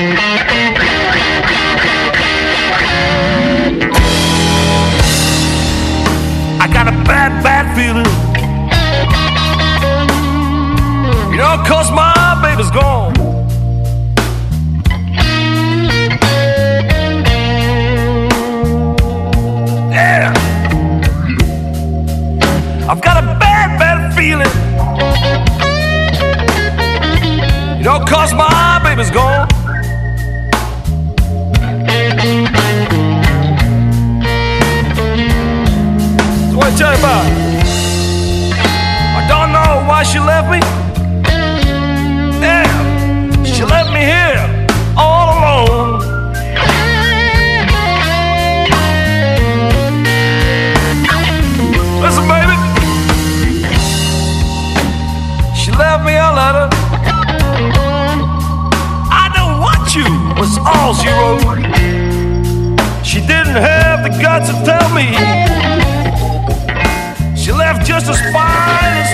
I got a bad, bad feeling. You know, 'cause my baby's gone. Yeah. I've got a bad, bad feeling. You know, 'cause my baby's gone. So what I tell you about? I don't know why she left me. Yeah, she left me here all alone. Listen, baby, she left me a letter. I don't want you was all she wrote. She didn't have the guts to tell me. She left just a spine and